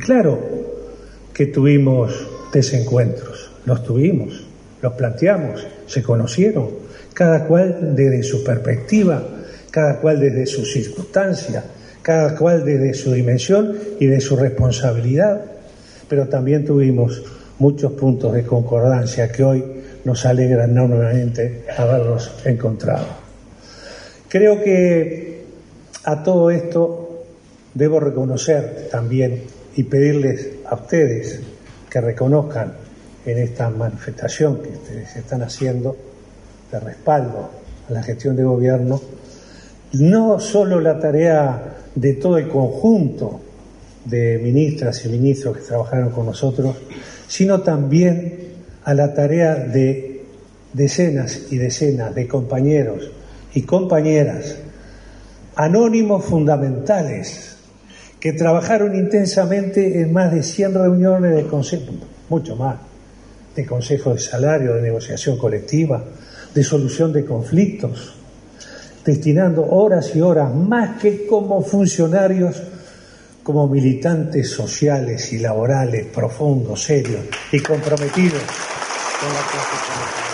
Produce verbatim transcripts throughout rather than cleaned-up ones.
claro que tuvimos desencuentros, los tuvimos, los planteamos, se conocieron, cada cual desde su perspectiva, cada cual desde su circunstancia, cada cual desde su dimensión y de su responsabilidad, pero también tuvimos muchos puntos de concordancia que hoy nos alegra enormemente haberlos encontrado. Creo que a todo esto debo reconocer también y pedirles a ustedes que reconozcan en esta manifestación que ustedes están haciendo de respaldo a la gestión de gobierno, no solo la tarea de todo el conjunto de ministras y ministros que trabajaron con nosotros, sino también a la tarea de decenas y decenas de compañeros y compañeras, anónimos fundamentales, que trabajaron intensamente en más de cien reuniones de consejo, mucho más, de consejo de salario, de negociación colectiva, de solución de conflictos, destinando horas y horas, más que como funcionarios, como militantes sociales y laborales profundos, serios y comprometidos con la clase política.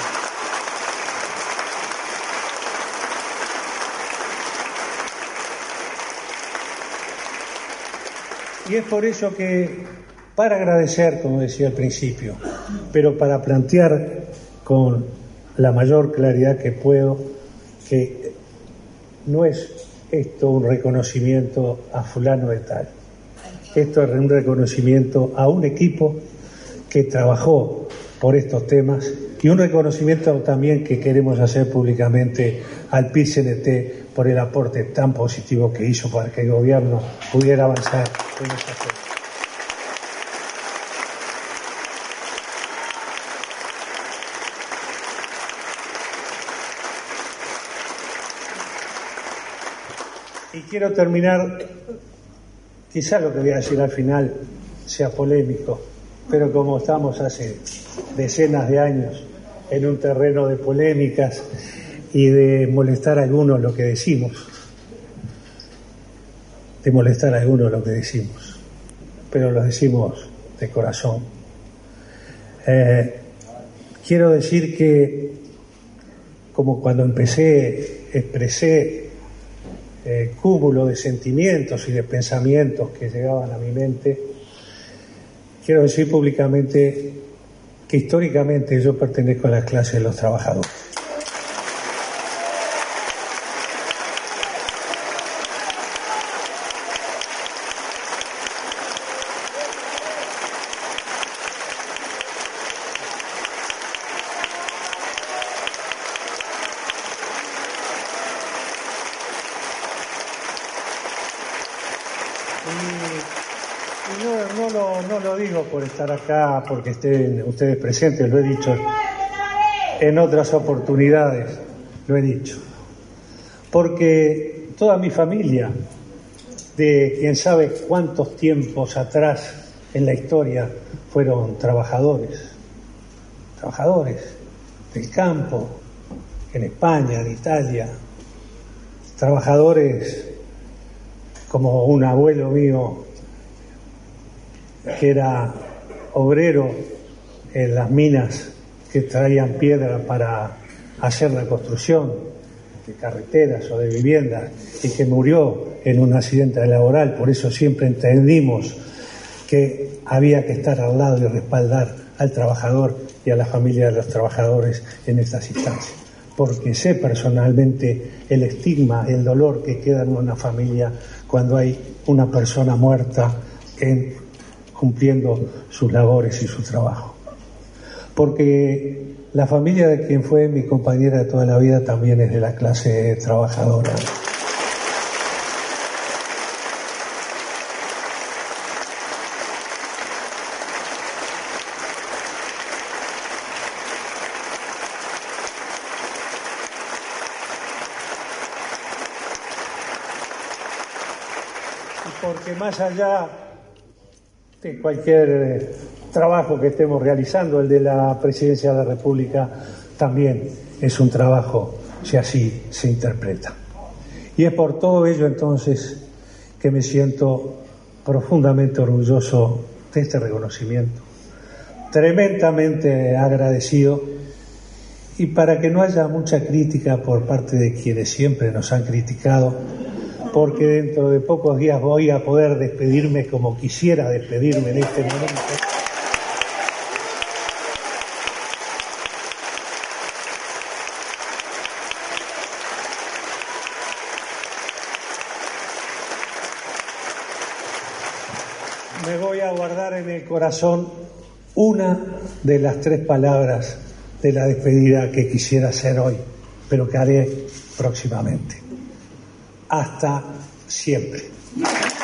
Y es por eso que, para agradecer, como decía al principio, pero para plantear con la mayor claridad que puedo, que no es esto un reconocimiento a fulano de tal. Esto es un reconocimiento a un equipo que trabajó por estos temas y un reconocimiento también que queremos hacer públicamente al P I C N T por el aporte tan positivo que hizo para que el gobierno pudiera avanzar en esta fecha. Y quiero terminar, quizá lo que voy a decir al final sea polémico, pero como estamos hace decenas de años en un terreno de polémicas y de molestar a algunos lo que decimos, de molestar a algunos lo que decimos, pero lo decimos de corazón. Eh, quiero decir que, como cuando empecé, expresé Eh, cúmulo de sentimientos y de pensamientos que llegaban a mi mente, quiero decir públicamente que históricamente yo pertenezco a la clase de los trabajadores. Y no, no, lo, no lo digo por estar acá, porque estén ustedes presentes, lo he dicho en otras oportunidades, lo he dicho. Porque toda mi familia, de quién sabe cuántos tiempos atrás en la historia, fueron trabajadores, trabajadores del campo, en España, en Italia, trabajadores como un abuelo mío que era obrero en las minas que traían piedra para hacer la construcción de carreteras o de viviendas y que murió en un accidente laboral. Por eso siempre entendimos que había que estar al lado y respaldar al trabajador y a la familia de los trabajadores en estas instancias, porque sé personalmente el estigma, el dolor que queda en una familia cuando hay una persona muerta en, cumpliendo sus labores y su trabajo. Porque la familia de quien fue mi compañera de toda la vida también es de la clase trabajadora. Porque más allá de cualquier trabajo que estemos realizando, el de la Presidencia de la República también es un trabajo, si así se interpreta. Y es por todo ello entonces que me siento profundamente orgulloso de este reconocimiento, tremendamente agradecido, y para que no haya mucha crítica por parte de quienes siempre nos han criticado, porque dentro de pocos días voy a poder despedirme como quisiera despedirme en este momento. Me voy a guardar en el corazón una de las tres palabras de la despedida que quisiera hacer hoy, pero que haré próximamente. Hasta siempre.